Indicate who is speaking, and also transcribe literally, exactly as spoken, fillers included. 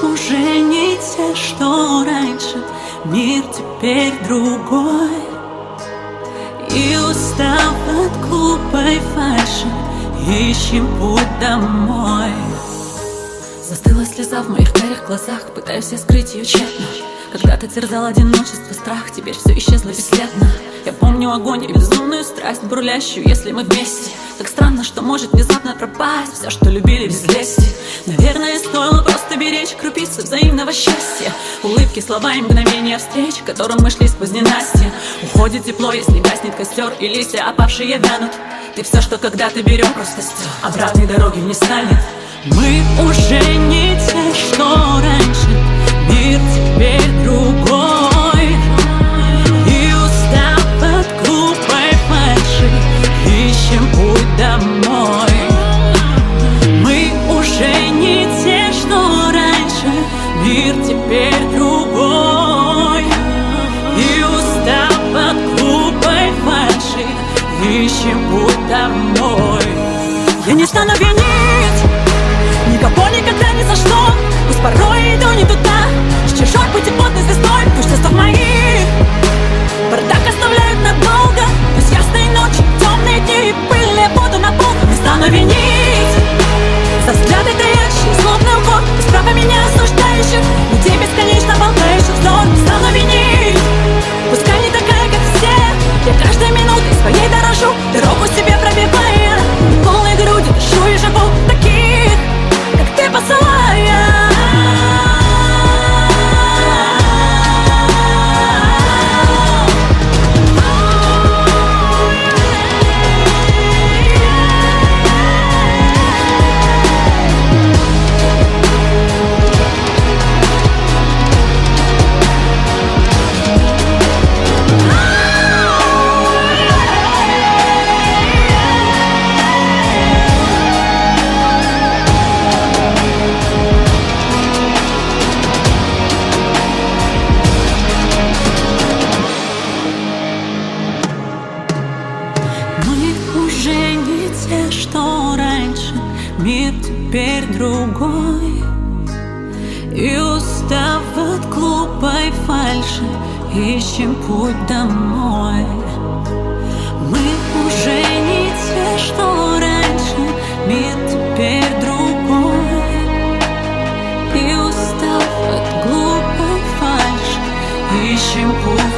Speaker 1: уже не те, что раньше. Мир теперь другой. И устав от глупой фальши, ищем путь домой. Застыла слеза в моих карих глазах, пытаюсь я скрыть ее тщетно. Когда-то терзал одиночество, страх, теперь все исчезло бесследно. Я помню огонь и безумную страсть, бурлящую, если мы вместе. Как странно, что может внезапно пропасть все, что любили без лести. Наверное, стоило просто беречь крупицы взаимного счастья. Улыбки, слова и мгновения встреч, к которым мы шли сквозь ненастье. Уходит тепло, если гаснет костер, и листья опавшие вянут. Ты все, что когда-то берем, просто стер. Обратной дороги не станет. Мы уже не те, что раньше. Мир теперь другой. И устав от глупой фальши, ищем путь домой. Мы уже не те, что раньше. Мир теперь другой. И устав от глупой фальши, ищем путь домой. Я не стану винить никого никогда ни за что. Пусть порой иду не туда, с чужой пути плотной звездой. Пусть чувства мои бардак оставляют надолго. Пусть ясные ночи, темные дни и пыльные воды на полках. Не стану винить за взгляды таящие, злобный укор, без права меня осуждающих, людей бесконечно болтающих вздор. Не стану винить, пускай не такая, как все. Я каждой минутой своей дорожу, дорогу себе пробивая. Полной грудью дышу и живу таких, как ты, посылая. Уже не те, что раньше. Мир теперь другой. И устав от глупой фальши, ищем путь домой. Мы уже не те, что раньше. Мир теперь другой. И устав от глупой фальши, ищем путь